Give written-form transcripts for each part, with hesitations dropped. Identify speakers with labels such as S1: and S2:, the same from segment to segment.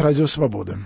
S1: Радио Свобода.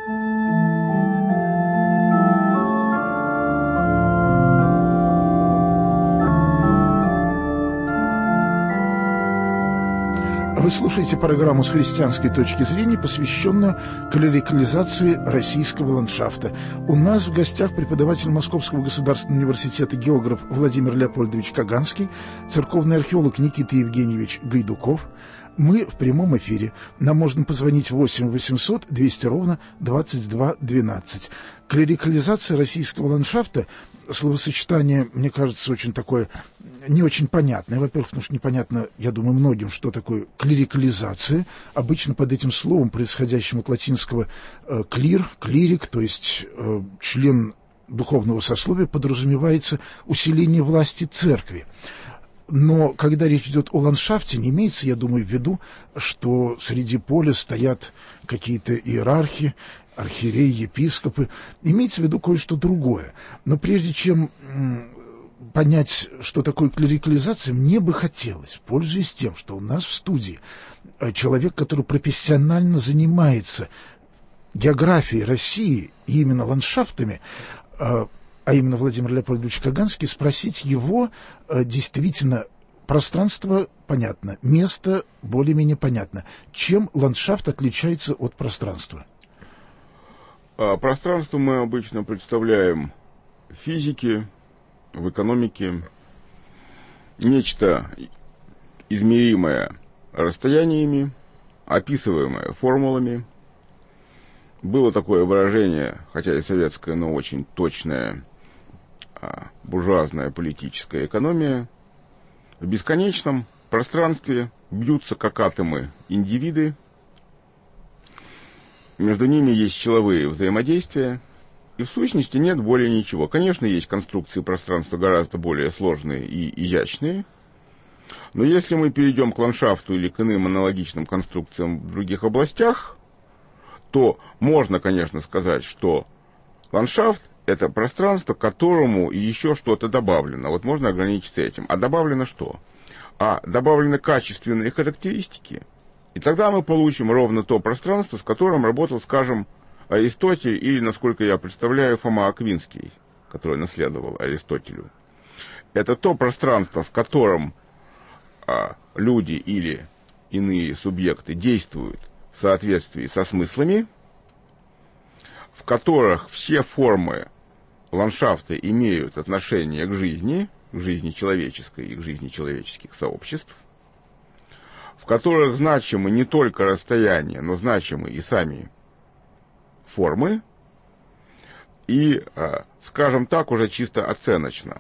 S1: Вы слушаете программу «С христианской точки зрения», посвященную клерикализации российского ландшафта. У нас в гостях преподаватель Московского государственного университета, географ Владимир Леопольдович Каганский, церковный археолог Никита Евгеньевич Гайдуков. Мы в прямом эфире. Нам можно позвонить 8 800 200 ровно 22 12. Клерикализация российского ландшафта — словосочетание, мне кажется, очень такое не очень понятное. Во-первых, потому что непонятно, я думаю, многим, что такое клерикализация. Обычно под этим словом, происходящим от латинского «клир», «клирик», то есть член духовного сословия, подразумевается усиление власти церкви. Но когда речь идет о ландшафте, не имеется, я думаю, в виду, что среди поля стоят какие-то иерархи, архиереи, епископы. Имеется в виду кое-что другое. Но прежде чем понять, что такое клерикализация, мне бы хотелось, пользуясь тем, что у нас в студии человек, который профессионально занимается географией России и именно ландшафтами, а именно Владимир Леопольдович Каганский, спросить его действительно пространство понятно, место более-менее понятно. Чем ландшафт отличается от пространства?
S2: Пространство мы обычно представляем в физике, в экономике. Нечто измеримое расстояниями, описываемое формулами. Было такое выражение, хотя и советское, но очень точное, буржуазная политическая экономия. В бесконечном пространстве бьются как атомы индивиды. Между ними есть силовые взаимодействия. И в сущности нет более ничего. Конечно, есть конструкции пространства гораздо более сложные и изящные. Но если мы перейдем к ландшафту или к иным аналогичным конструкциям в других областях, то можно, конечно, сказать, что ландшафт — это пространство, к которому еще что-то добавлено. Вот можно ограничиться этим. А добавлено что? А добавлены качественные характеристики. И тогда мы получим ровно то пространство, с которым работал, скажем, Аристотель или, насколько я представляю, Фома Аквинский, который наследовал Аристотелю. Это то пространство, в котором люди или иные субъекты действуют в соответствии со смыслами, в которых все формы ландшафта имеют отношение к жизни человеческой и к жизни человеческих сообществ, в которых значимы не только расстояния, но значимы и сами формы, и, скажем так, уже чисто оценочно,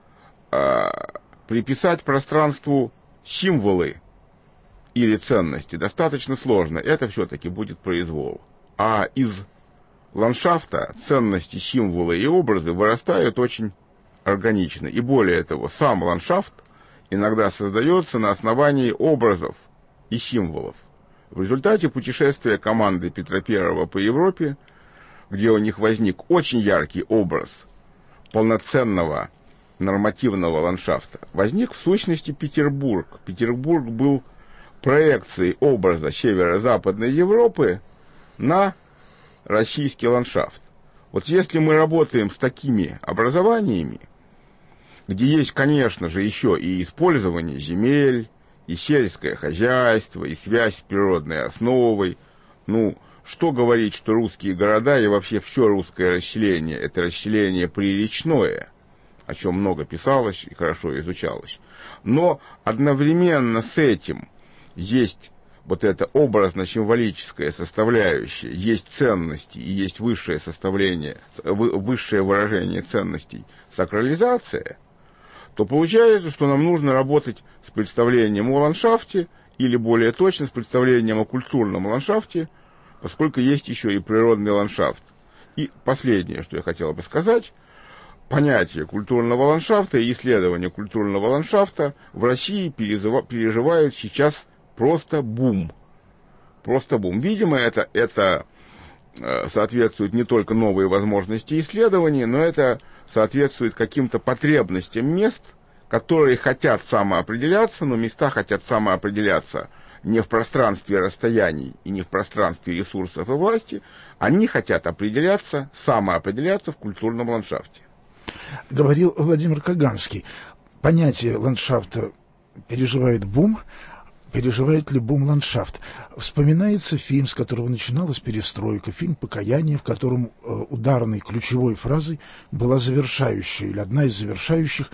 S2: приписать пространству символы или ценности достаточно сложно, это все-таки будет произвол. А из ландшафта ценности, символы и образы вырастают очень органично. И более того, сам ландшафт иногда создается на основании образов и символов. В результате путешествия команды Петра I по Европе, где у них возник очень яркий образ полноценного нормативного ландшафта, возник в сущности Петербург. Петербург был проекцией образа северо-западной Европы на российский ландшафт. Вот если мы работаем с такими образованиями, где есть, конечно же, еще и использование земель, и сельское хозяйство, и связь с природной основой, что говорить, что русские города и вообще все русское расселение — это расселение приречное, о чем много писалось и хорошо изучалось. Но одновременно с этим есть вот эта образно-символическая составляющая, есть ценности и есть высшее составление, высшее выражение ценностей, сакрализация, то получается, что нам нужно работать с представлением о ландшафте, или более точно с представлением о культурном ландшафте, поскольку есть еще и природный ландшафт. И последнее, что я хотел бы сказать, понятие культурного ландшафта и исследование культурного ландшафта в России переживают сейчас просто бум. Просто бум. Видимо, это соответствует не только новые возможности исследований, но это соответствует каким-то потребностям мест, которые хотят самоопределяться, но места хотят самоопределяться не в пространстве расстояний и не в пространстве ресурсов и власти, они хотят самоопределяться в культурном ландшафте.
S1: Говорил Владимир Каганский. Понятие ландшафта переживает бум. Переживает ли бум ландшафт? Вспоминается фильм, с которого начиналась перестройка, фильм «Покаяние», в котором ударной ключевой фразой была завершающая, или одна из завершающих,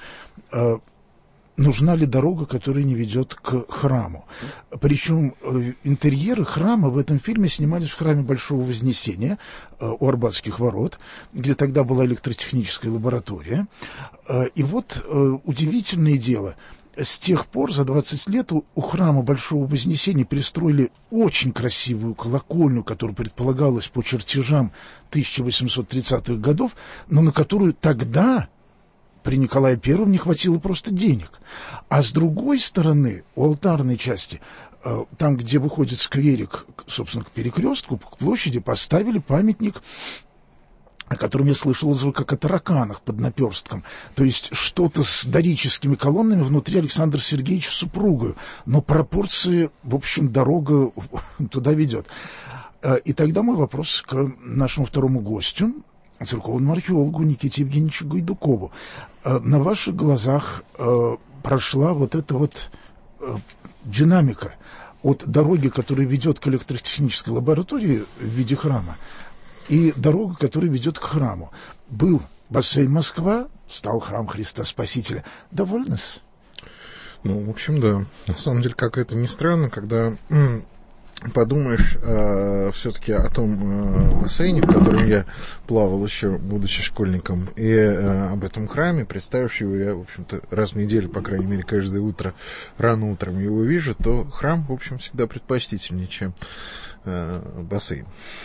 S1: нужна ли дорога, которая не ведет к храму. Причем интерьеры храма в этом фильме снимались в храме Большого Вознесения у Арбатских ворот, где тогда была электротехническая лаборатория. И вот удивительное дело, с тех пор, за 20 лет, у храма Большого Вознесения пристроили очень красивую колокольню, которая предполагалась по чертежам 1830-х годов, но на которую тогда при Николае Первом не хватило просто денег. А с другой стороны, у алтарной части, там, где выходит скверик, собственно, к перекрестку, к площади, поставили памятник, о котором я слышал отзывы как о тараканах под наперстком. То есть что-то с дорическими колоннами внутри Александра Сергеевича с супругою. Но пропорции, в общем, дорога туда ведет. И тогда мой вопрос к нашему второму гостю, церковному археологу Никите Евгеньевичу Гайдукову. На ваших глазах прошла вот эта вот динамика от дороги, которая ведет к электротехнической лаборатории в виде храма, и дорога, которая ведет к храму. Был бассейн Москва, стал храм Христа Спасителя. Довольны-с?
S3: Ну, в общем, да. На самом деле, как это ни странно, когда подумаешь все-таки о том бассейне, в котором я плавал еще, будучи школьником, и об этом храме, представишь его, я, в общем-то, раз в неделю, по крайней мере, каждое утро, рано утром его вижу, то храм, в общем, всегда предпочтительнее, чем бассейн.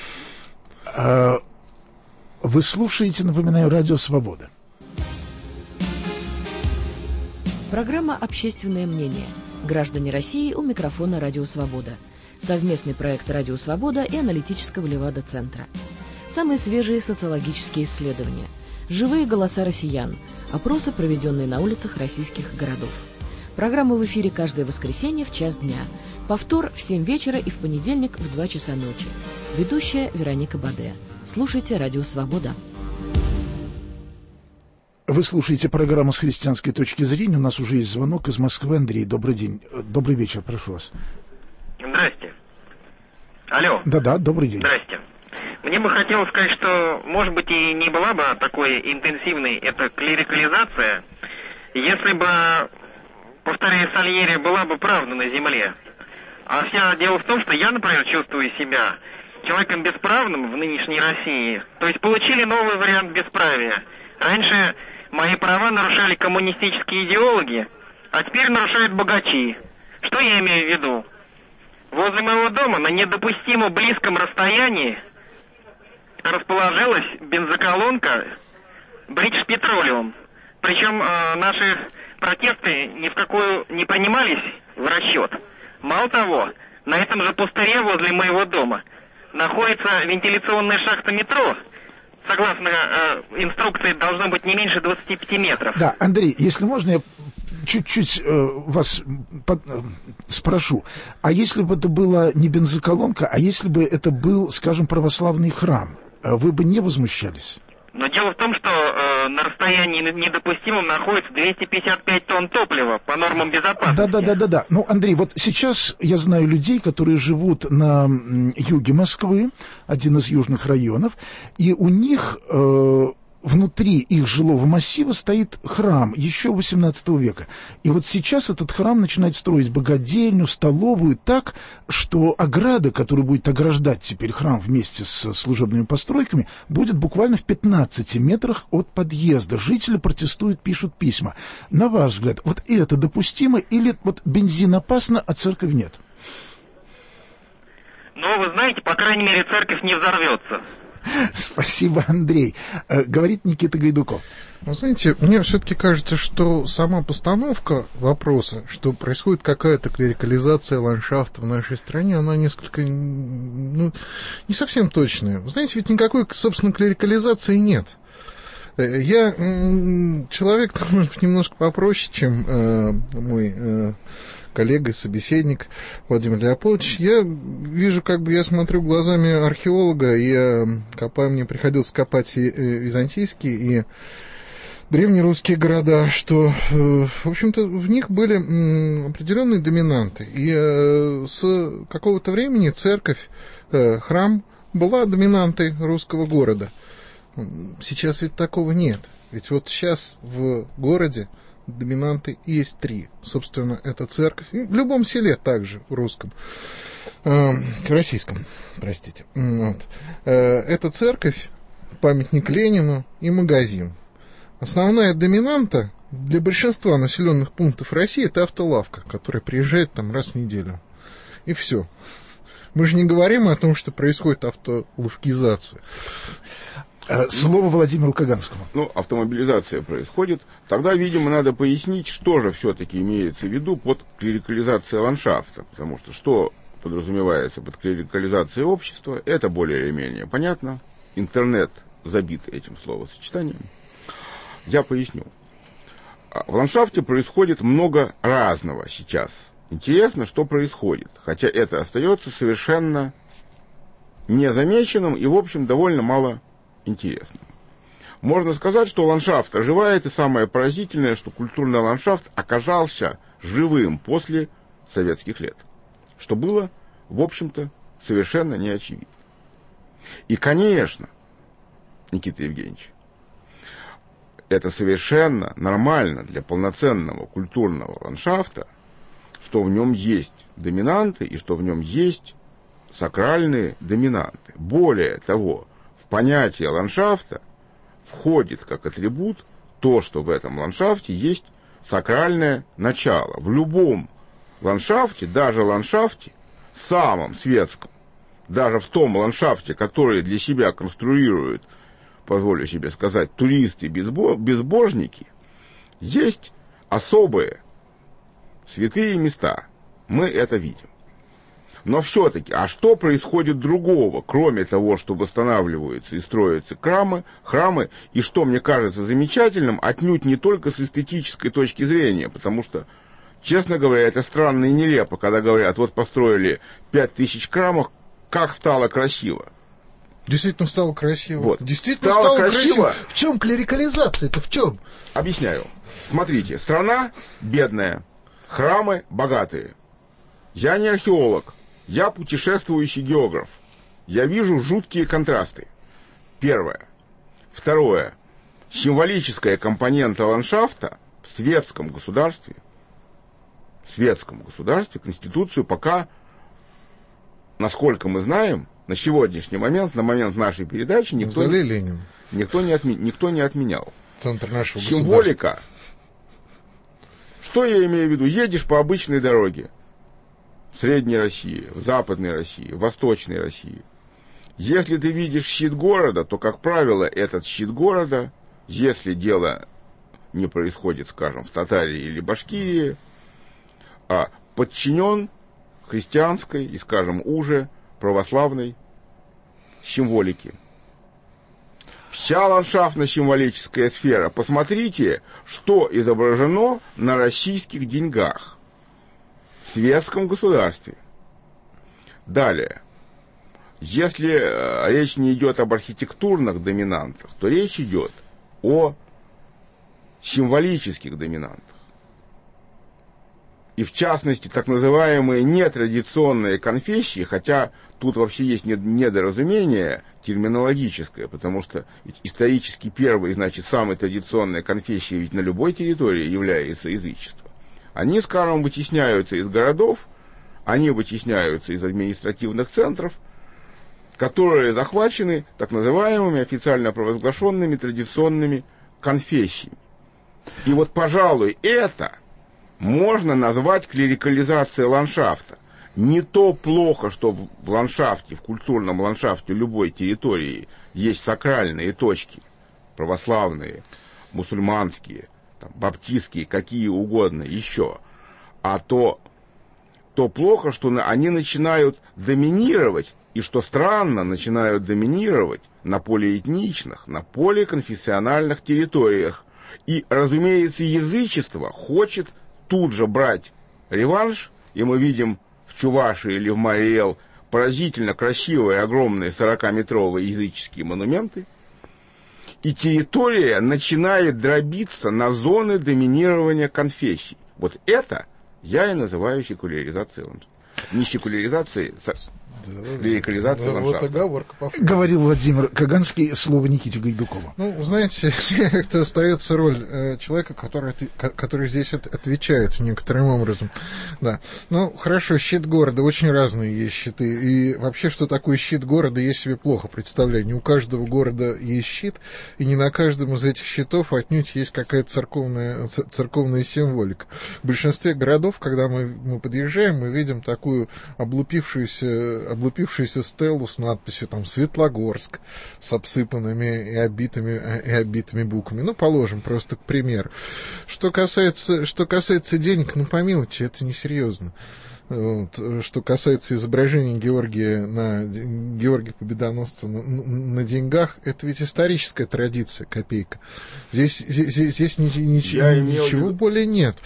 S1: Вы слушаете, напоминаю, Радио Свобода.
S4: Программа «Общественное мнение». Граждане России у микрофона Радио Свобода. Совместный проект Радио Свобода и аналитического Левада-центра. Самые свежие социологические исследования. Живые голоса россиян. Опросы, проведенные на улицах российских городов. Программа в эфире каждое воскресенье в час дня. Повтор в 7 вечера и в понедельник в 2 часа ночи. Ведущая Вероника Баде. Слушайте Радио Свобода.
S1: Вы слушаете программу «С христианской точки зрения». У нас уже есть звонок из Москвы. Андрей, добрый день. Добрый вечер, прошу вас.
S5: Здрасте. Алло.
S1: Да-да, добрый день.
S5: Здрасте. Мне бы хотелось сказать, что, может быть, и не была бы такой интенсивной эта клерикализация, если бы, повторяю Сальери, была бы правда на земле. А вся дело в том, что я, например, чувствую себя человеком бесправным в нынешней России. То есть получили новый вариант бесправия. Раньше мои права нарушали коммунистические идеологи, а теперь нарушают богачи. Что я имею в виду? Возле моего дома на недопустимо близком расстоянии расположилась бензоколонка British Petroleum. Причем наши протесты ни в какую не принимались в расчет. Мало того, на этом же пустыре возле моего дома находится вентиляционная шахта метро. Согласно инструкции, должно быть не меньше 25 метров.
S1: Да, Андрей, если можно, я чуть-чуть вас спрошу. А если бы это была не бензоколонка, а если бы это был, скажем, православный храм, вы бы не возмущались?
S5: Но дело в том, что на расстоянии недопустимом находится 255 тонн топлива по нормам безопасности.
S1: Да. Ну, Андрей, вот сейчас я знаю людей, которые живут на юге Москвы, один из южных районов, и у них внутри их жилого массива стоит храм еще 18 века. И вот сейчас этот храм начинает строить богадельню, столовую так, что ограда, которая будет ограждать теперь храм вместе с служебными постройками, будет буквально в 15 метрах от подъезда. Жители протестуют, пишут письма. На ваш взгляд, вот это допустимо или вот бензин опасно, а церковь нет?
S5: Ну, вы знаете, по крайней мере, церковь не взорвется.
S1: Спасибо, Андрей. Говорит Никита Гайдуков.
S3: Вы знаете, мне все-таки кажется, что сама постановка вопроса, что происходит какая-то клерикализация ландшафта в нашей стране, она несколько, не совсем точная. Вы знаете, ведь никакой, собственно, клерикализации нет. Я человек, может быть, немножко попроще, чем мой коллега и собеседник Владимир Леопольдович. Я вижу, я смотрю глазами археолога, и мне приходилось копать и византийские, и древнерусские города, что, в общем-то, в них были определенные доминанты. И с какого-то времени церковь, храм была доминантой русского города. Сейчас ведь такого нет. Ведь вот сейчас в городе доминанты есть 3. Собственно, это церковь. В любом селе также, в русском. Российском, простите. Вот. Это церковь, памятник Ленину и магазин. Основная доминанта для большинства населенных пунктов России — это автолавка, которая приезжает там раз в неделю. И все. Мы же не говорим о том, что происходит автолавкизация.
S1: Слово Владимиру Каганскому.
S2: Автомобилизация происходит. Тогда, видимо, надо пояснить, что же все-таки имеется в виду под клерикализацией ландшафта. Потому что подразумевается под клерикализацией общества, это более или менее понятно. Интернет забит этим словосочетанием. Я поясню. В ландшафте происходит много разного сейчас. Интересно, что происходит. Хотя это остается совершенно незамеченным и, в общем, довольно мало интересным. Можно сказать, что ландшафт оживает, и самое поразительное, что культурный ландшафт оказался живым после советских лет. Что было, в общем-то, совершенно неочевидно. И, конечно, Никита Евгеньевич, это совершенно нормально для полноценного культурного ландшафта, что в нем есть доминанты и что в нем есть сакральные доминанты. Более того, в понятие ландшафта входит как атрибут то, что в этом ландшафте есть сакральное начало. В любом ландшафте, даже ландшафте самом светском, даже в том ландшафте, который для себя конструируют, позволю себе сказать, туристы-безбожники, есть особые святые места. Мы это видим. Но все-таки, а что происходит другого, кроме того, что восстанавливаются и строятся храмы, и что мне кажется замечательным, отнюдь не только с эстетической точки зрения, потому что, честно говоря, это странно и нелепо, когда говорят, вот построили 5000 храмов, как стало красиво.
S3: Действительно стало красиво.
S1: Вот. Действительно стало красиво. В чем клерикализация-то, в чем?
S2: Объясняю. Смотрите, страна бедная, храмы богатые. Я не археолог, я путешествующий географ. Я вижу жуткие контрасты. Первое. Второе. Символическая компонента ландшафта в светском государстве, Конституцию пока, насколько мы знаем, на сегодняшний момент, на момент нашей передачи, никто не отменял.
S3: Центр нашего
S2: Символика. Что я имею в виду? Едешь по обычной дороге. В Средней России, в Западной России, в Восточной России. Если ты видишь щит города, то, как правило, этот щит города, если дело не происходит, скажем, в Татарии или Башкирии, подчинен христианской и, скажем, уже православной символике. Вся ландшафтно-символическая сфера. Посмотрите, что изображено на российских деньгах в светском государстве. Далее. Если речь не идет об архитектурных доминантах, то речь идет о символических доминантах. И в частности, так называемые нетрадиционные конфессии, хотя тут вообще есть недоразумение терминологическое, потому что исторически первой, значит, самой традиционной конфессией ведь на любой территории является язычество. Они, скажем, вытесняются из городов, они вытесняются из административных центров, которые захвачены так называемыми официально провозглашенными традиционными конфессиями. И вот, пожалуй, это можно назвать клерикализацией ландшафта. Не то плохо, что в ландшафте, в культурном ландшафте любой территории есть сакральные точки, православные, мусульманские, баптистские, какие угодно еще, а то плохо, что они начинают доминировать И что странно, начинают доминировать на полиэтничных, на поликонфессиональных территориях. И, разумеется, язычество хочет тут же брать реванш, и мы видим в Чувашии или в Марий-Эл поразительно красивые, огромные 40-метровые языческие монументы. И территория начинает дробиться на зоны доминирования конфессий. Вот это я и называю секуляризацией ландшафта. Не секуляризацией, клерикализацией ландшафта.
S3: Вот оговорка.
S1: Говорил Владимир Каганский, слово Никите Гайдукову.
S3: Ну, знаете, как-то остается роль человека, который здесь отвечает некоторым образом. Да. Ну, хорошо, щит города. Очень разные есть щиты. И вообще, что такое щит города, я себе плохо представляю. Не у каждого города есть щит, и не на каждом из этих щитов отнюдь есть какая-то церковная символика. В большинстве городов, когда мы подъезжаем, мы видим такую облупившуюся стеллу с надписью там «Светлогорск» с обсыпанными и оббитыми буквами. Ну, положим, просто к примеру. Что касается денег, ну, помилуйте, это несерьезно. Вот. Что касается изображения Георгия Победоносца на деньгах, это ведь историческая традиция, копейка. Здесь ничего более нет.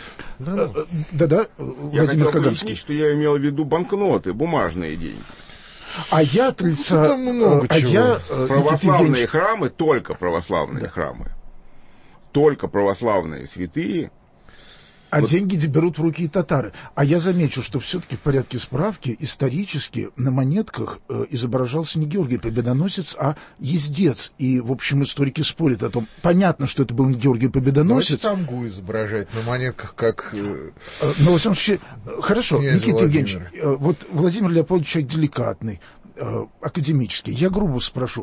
S1: Да-да,
S2: я
S1: Владимир
S2: хотел
S1: Каганский.
S2: пояснить, что я имел в виду банкноты, бумажные деньги.
S1: А я отрицаю...
S2: Православные храмы, только православные храмы. Только православные святые.
S1: А деньги берут в руки и татары. А я замечу, что все-таки в порядке справки исторически на монетках изображался не Георгий Победоносец, а ездец. И, в общем, историки спорят о том. Понятно, что это был не Георгий Победоносец.
S3: Давайте Тамгу изображать на монетках, как...
S1: Но, во всяком случае, хорошо, Никита Евгеньевич, вот Владимир Леопольдович человек деликатный, академический. Я грубо спрошу,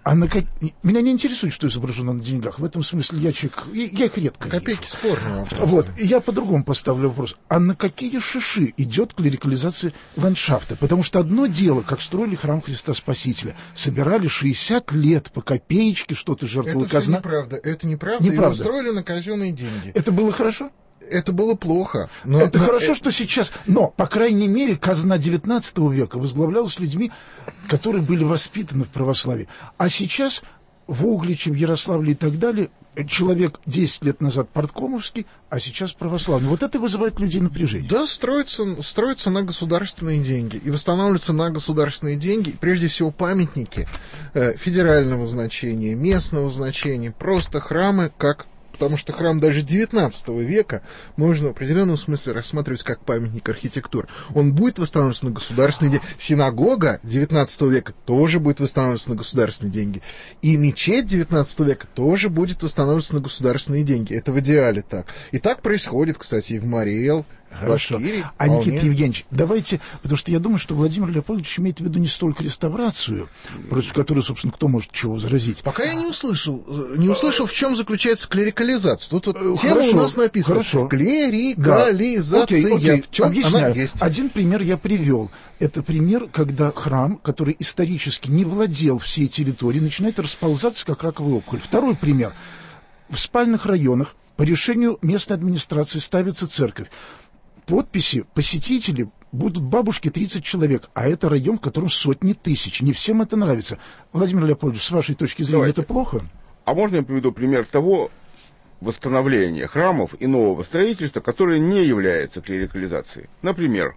S1: меня не интересует, что изображено на деньгах. В этом смысле я их редко
S3: копейки
S1: вижу.
S3: Спорные.
S1: Вот, и я по-другому поставлю вопрос. А на какие шиши идет клерикализация ландшафта? Потому что одно дело, как строили храм Христа Спасителя. Собирали 60 лет по копеечке, что-то жертвовала казна.
S3: Это неправда. Его строили на казенные деньги.
S1: Это было хорошо?
S3: Это было плохо.
S1: Это хорошо, что сейчас... Но, по крайней мере, казна XIX века возглавлялась людьми, которые были воспитаны в православии. А сейчас в Угличе, в Ярославле и так далее человек 10 лет назад парткомовский, а сейчас православный. Вот это вызывает у людей напряжение.
S3: Да, строится на государственные деньги. И восстанавливаются на государственные деньги, прежде всего, памятники федерального значения, местного значения, просто храмы, потому что храм даже XIX века можно в определенном смысле рассматривать как памятник архитектуры. Он будет восстанавливаться на государственные деньги. Синагога XIX века тоже будет восстанавливаться на государственные деньги. И мечеть XIX века тоже будет восстанавливаться на государственные деньги. Это в идеале так. И так происходит, кстати, и в Марий-Эл.
S1: Хорошо. А Никита Евгеньевич, давайте, потому что я думаю, что Владимир Леопольдович имеет в виду не столько реставрацию, против которой, собственно, кто может чего возразить.
S3: Пока я не услышал, в чем заключается клерикализация. Тут тема у нас написана.
S1: Хорошо.
S3: Клерикализация.
S1: Окей.
S3: В чем
S1: объясняю.
S3: она есть?
S1: Один пример я привел. Это пример, когда храм, который исторически не владел всей территорией, начинает расползаться, как раковая опухоль. Второй пример. В спальных районах по решению местной администрации ставится церковь. Подписи посетителей будут бабушки 30 человек, а это район, в котором сотни тысяч. Не всем это нравится. Владимир Леопольдович, с вашей точки зрения, это плохо?
S2: А можно я приведу пример того восстановления храмов и нового строительства, которое не является клерикализацией? Например,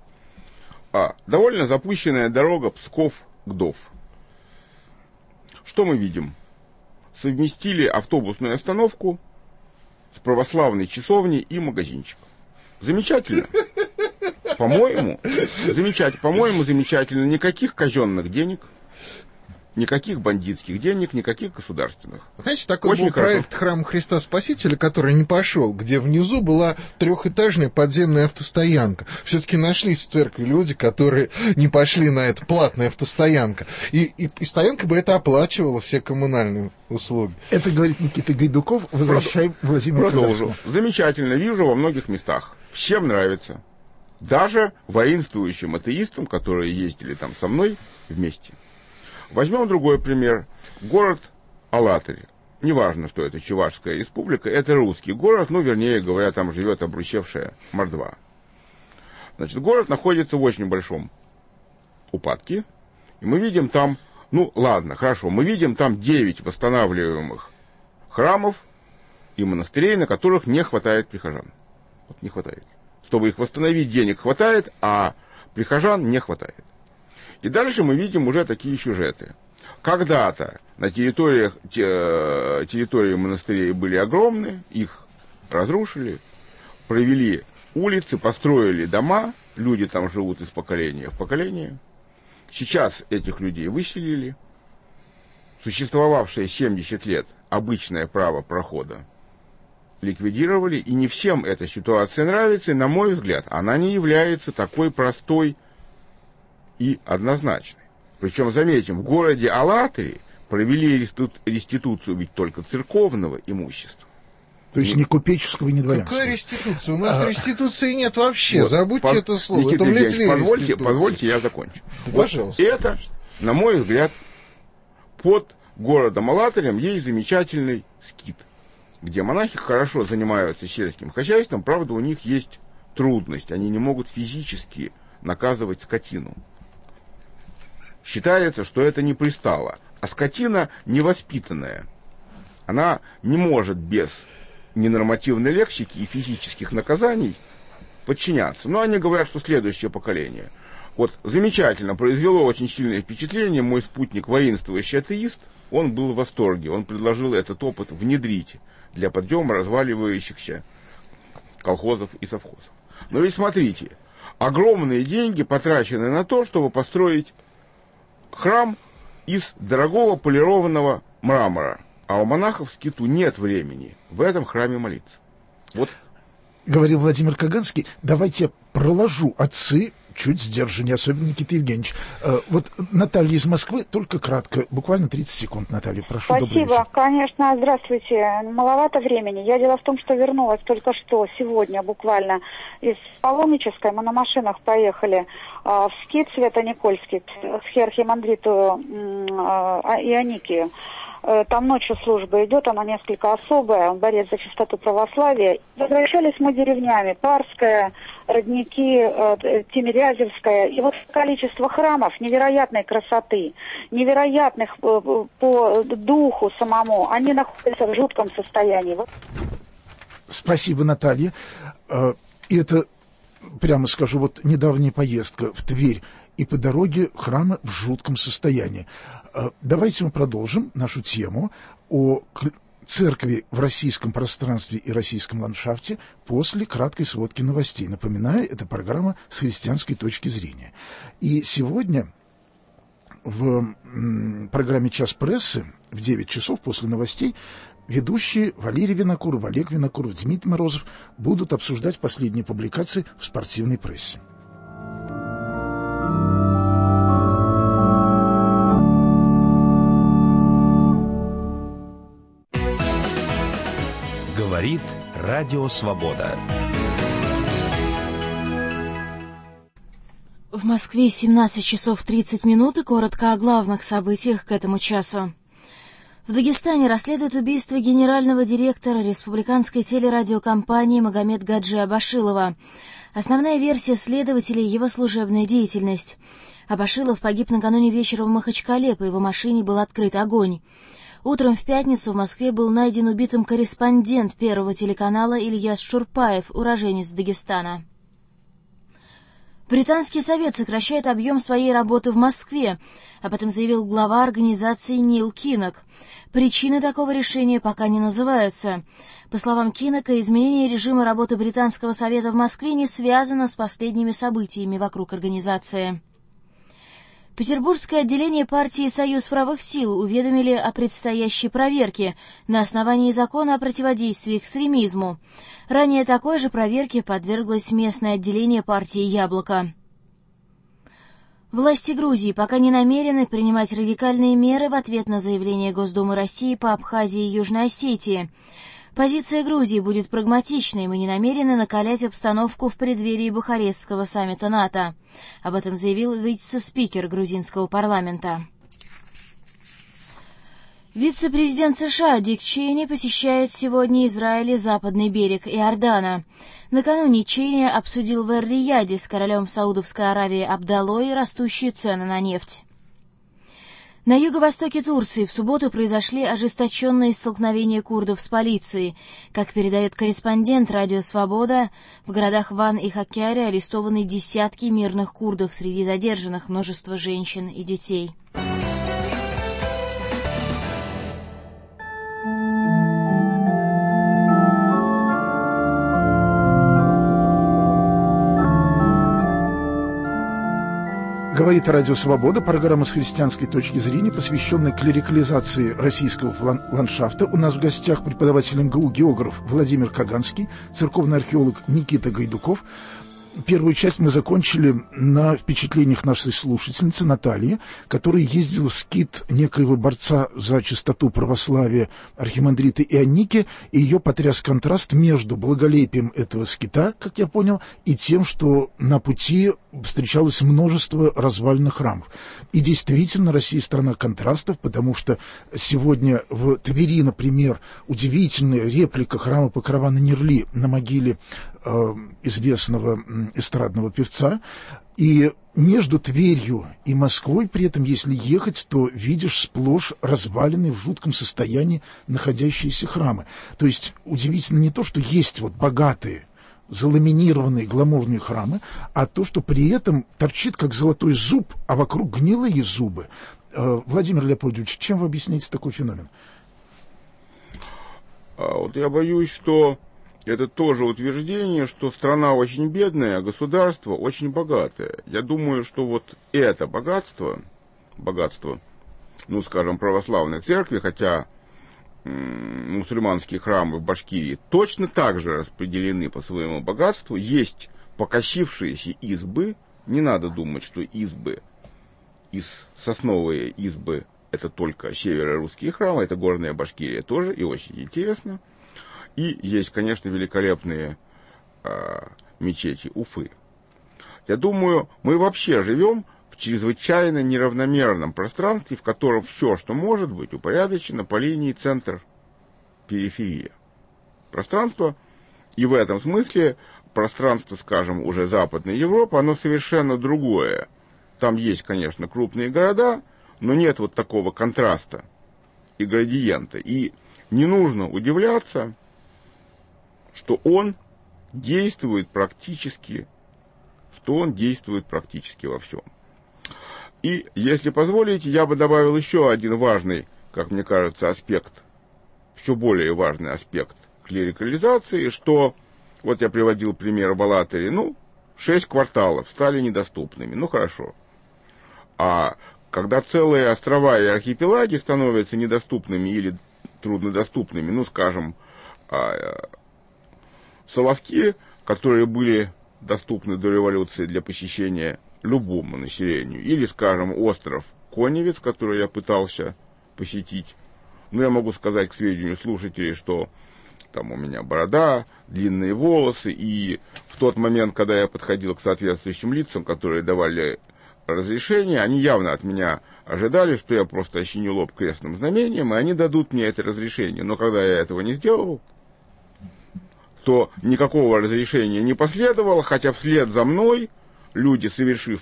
S2: довольно запущенная дорога Псков-Гдов. Что мы видим? Совместили автобусную остановку с православной часовней и магазинчиком. Замечательно. По-моему, замечательно. Никаких казенных денег, никаких бандитских денег, никаких государственных.
S3: Знаете, такой был проект храма Христа Спасителя, который не пошел, где внизу была трехэтажная подземная автостоянка. Все-таки нашлись в церкви люди, которые не пошли на это, платная автостоянка. И стоянка бы это оплачивала, все коммунальные услуги.
S1: Это говорит Никита Гайдуков. Возвращаем Владимира
S2: Продолжу. Замечательно. Вижу во многих местах. Всем нравится. Даже воинствующим атеистам, которые ездили там со мной вместе. Возьмем другой пример. Город Алатырь. Неважно, что это Чувашская республика, это русский город, вернее говоря, там живет обручевшая мордва. Значит, город находится в очень большом упадке, И мы видим там, ну ладно, хорошо, мы видим там 9 восстанавливаемых храмов и монастырей, на которых не хватает прихожан. Вот не хватает. Чтобы их восстановить, денег хватает, а прихожан не хватает. И дальше мы видим уже такие сюжеты. Когда-то на территории монастырей были огромные, их разрушили, провели улицы, построили дома, люди там живут из поколения в поколение. Сейчас этих людей выселили. Существовавшее 70 лет обычное право прохода ликвидировали, и не всем эта ситуация нравится, и, на мой взгляд, она не является такой простой и однозначной. Причем, заметим, в городе Алатыре провели реституцию ведь только церковного имущества.
S1: То есть не купеческого, не дворянского.
S3: Какая реституция? У нас реституции нет вообще.
S2: Вот,
S3: забудьте это слово.
S2: Никита
S3: Это в Литве
S2: позвольте, я закончу.
S3: Да,
S2: вот
S3: пожалуйста.
S2: Это, на мой взгляд, под городом Алатырем есть замечательный скит, где монахи хорошо занимаются сельским хозяйством, правда, у них есть трудность, они не могут физически наказывать скотину. Считается, что это не пристало, а скотина невоспитанная. Она не может без ненормативной лексики и физических наказаний подчиняться. Но они говорят, что следующее поколение. Вот замечательно, произвело очень сильное впечатление мой спутник, воинствующий атеист, он был в восторге, он предложил этот опыт внедрить для подъема разваливающихся колхозов и совхозов. Но ведь смотрите, огромные деньги потрачены на то, чтобы построить храм из дорогого полированного мрамора, а у монахов в скиту нет времени в этом храме молиться. Вот.
S1: Говорил Владимир Каганский, давайте я проложу отцы чуть сдержаннее, особенно Никита Евгеньевич. Вот Наталья из Москвы, только кратко, буквально 30 секунд, Наталья, прошу.
S6: Спасибо, конечно, здравствуйте. Маловато времени. Я дело в том, что вернулась только что, сегодня буквально из паломнической. Мы на машинах поехали в скит Свято-Никольский к архимандриту Ионикию. Там ночью служба идет, она несколько особая, он борец за чистоту православия. Возвращались мы деревнями, Парская, Родники, Тимирязевская. И вот количество храмов невероятной красоты, невероятных по духу самому, они находятся в жутком состоянии.
S1: Спасибо, Наталья. И это, прямо скажу, вот недавняя поездка в Тверь, и по дороге храмы в жутком состоянии. Давайте мы продолжим нашу тему о церкви в российском пространстве и российском ландшафте после краткой сводки новостей. Напоминаю, это программа с христианской точки зрения. И сегодня в программе «Час прессы» в 9 часов после новостей ведущие Валерий Винокуров, Олег Винокуров, Дмитрий Морозов будут обсуждать последние публикации в спортивной прессе.
S7: Говорит Радио Свобода.
S8: В Москве 17 часов 30 минут и коротко о главных событиях к этому часу. В Дагестане расследуют убийство генерального директора республиканской телерадиокомпании Магомед Гаджи Абашилова. Основная версия следователей — его служебная деятельность. Абашилов погиб накануне вечера в Махачкале, по его машине был открыт огонь. Утром в пятницу в Москве был найден убитым корреспондент Первого телеканала Ильяс Шурпаев, уроженец Дагестана. Британский совет сокращает объем своей работы в Москве, об этом заявил глава организации Нил Кинок. Причины такого решения пока не называются. По словам Кинока, изменение режима работы британского совета в Москве не связано с последними событиями вокруг организации. Петербургское отделение партии «Союз правых сил» уведомили о предстоящей проверке на основании закона о противодействии экстремизму. Ранее такой же проверке подверглось местное отделение партии «Яблоко». Власти Грузии пока не намерены принимать радикальные меры в ответ на заявление Госдумы России по Абхазии и Южной Осетии. Позиция Грузии будет прагматичной, мы не намерены накалять обстановку в преддверии Бухарестского саммита НАТО. Об этом заявил вице-спикер грузинского парламента. Вице-президент США Дик Чейни посещает сегодня Израиль и Западный берег Иордана. Накануне Чейни обсудил в Эр-Рияде с королем Саудовской Аравии Абдаллой растущие цены на нефть. На юго-востоке Турции в субботу произошли ожесточенные столкновения курдов с полицией. Как передает корреспондент «Радио Свобода», в городах Ван и Хаккари арестованы десятки мирных курдов, среди задержанных множество женщин и детей.
S1: Говорит Радио Свобода, программа с христианской точки зрения, посвященная клерикализации российского ландшафта. У нас в гостях преподаватель МГУ, географ Владимир Каганский, церковный археолог Никита Гайдуков. Первую часть мы закончили на впечатлениях нашей слушательницы Натальи, которая ездила в скит некоего борца за чистоту православия архимандрита Ионники, и ее потряс контраст между благолепием этого скита, как я понял, и тем, что на пути встречалось множество разваленных храмов. И действительно, Россия страна контрастов, потому что сегодня в Твери, например, удивительная реплика храма Покрова на Нерли на могиле известного эстрадного певца. И между Тверью и Москвой, при этом, если ехать, то видишь сплошь разваленные в жутком состоянии находящиеся храмы. То есть удивительно не то, что есть вот богатые, заламинированные гламурные храмы, а то, что при этом торчит как золотой зуб, а вокруг гнилые зубы. Владимир Леопольдович, чем вы объясняете такой феномен?
S2: Вот я боюсь, что это тоже утверждение, что страна очень бедная, а государство очень богатое. Я думаю, что вот это богатство, ну, скажем, православной церкви, хотя мусульманские храмы в Башкирии точно так же распределены по своему богатству. Есть покосившиеся избы. Не надо думать, что избы, сосновые избы, это только северо-русские храмы, это горная Башкирия тоже, и очень интересно. И есть, конечно, великолепные мечети Уфы. Я думаю, мы вообще живем в чрезвычайно неравномерном пространстве, в котором все, что может быть, упорядочено по линии центр-периферия. Пространство, и в этом смысле пространство, скажем, уже Западной Европы, оно совершенно другое. Там есть, конечно, крупные города, но нет вот такого контраста и градиента. И не нужно удивляться, что он действует практически во всем. И, если позволите, я бы добавил еще один важный, как мне кажется, аспект, еще более важный аспект клерикализации, что, вот я приводил пример в Алатыре, 6 кварталов стали недоступными, хорошо. А когда целые острова и архипелаги становятся недоступными или труднодоступными, скажем, Соловки, которые были доступны до революции для посещения любому населению, или, скажем, остров Коневец, который я пытался посетить. Я могу сказать к сведению слушателей, что там у меня борода, длинные волосы, и в тот момент, когда я подходил к соответствующим лицам, которые давали разрешение, они явно от меня ожидали, что я просто ощеню лоб крестным знамением, и они дадут мне это разрешение. Но когда я этого не сделал, то никакого разрешения не последовало, хотя вслед за мной люди, совершив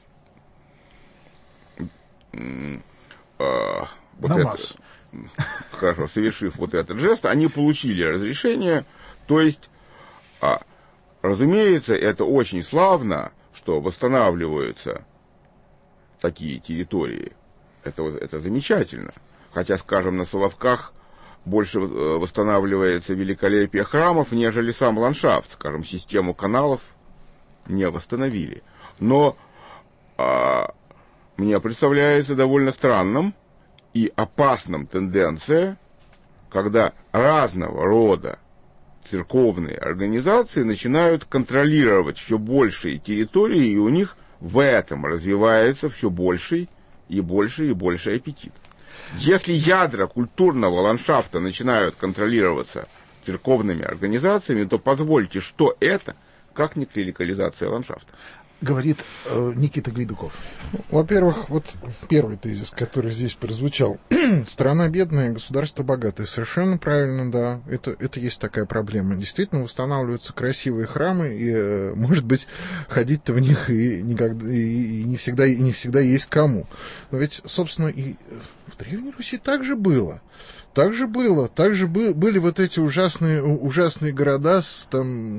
S2: совершив вот этот жест, они получили разрешение. То есть, разумеется, это очень славно, что восстанавливаются такие территории. Это замечательно. Хотя, скажем, на Соловках больше восстанавливается великолепие храмов, нежели сам ландшафт. Скажем, систему каналов не восстановили. Но мне представляется довольно странным и опасным тенденция, когда разного рода церковные организации начинают контролировать все большие территории, и у них в этом развивается все больший и больше аппетит. Если ядра культурного ландшафта начинают контролироваться церковными организациями, то позвольте, что это, как не клерикализация ландшафта?
S1: говорит Никита Гайдуков.
S3: Во-первых, вот первый тезис, который здесь прозвучал. Страна бедная, государство богатое. Совершенно правильно, да. Это есть такая проблема. Действительно, восстанавливаются красивые храмы, и, может быть, ходить-то в них и не всегда есть кому. Но ведь, собственно, и в Древней Руси так же было. Также были вот эти ужасные города с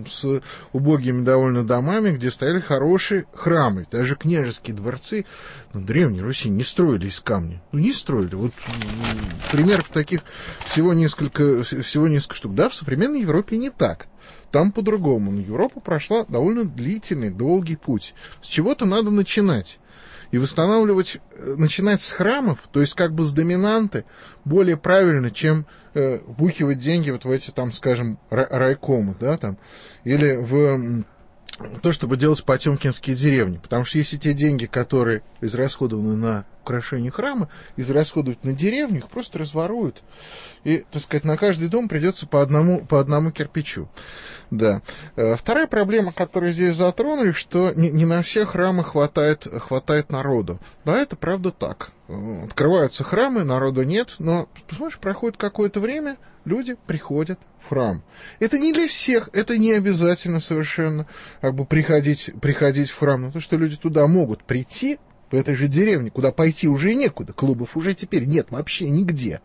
S3: убогими довольно домами, где стояли хорошие храмы, даже княжеские дворцы. Но в Древней Руси не строили из камня. Не строили. Вот примеров таких всего несколько штук. Да, в современной Европе не так. Там по-другому. Но Европа прошла довольно длительный, долгий путь. С чего-то надо начинать. И начинать с храмов, то есть как бы с доминанты, более правильно, чем вбухивать деньги вот в эти, там, скажем, райкомы, да, там, или в то, чтобы делать потемкинские деревни. Потому что если те деньги, которые израсходованы на украшение храма, израсходовать на деревню, их просто разворуют. И, так сказать, на каждый дом придется по одному кирпичу. Да. Вторая проблема, которую здесь затронули, что не на все храмы хватает народу. Да, это правда так. Открываются храмы, народу нет, но, посмотришь, проходит какое-то время, люди приходят в храм. Это не для всех, это не обязательно совершенно как бы приходить в храм, но то, что люди туда могут прийти, в этой же деревне, куда пойти уже некуда, клубов уже теперь нет вообще нигде.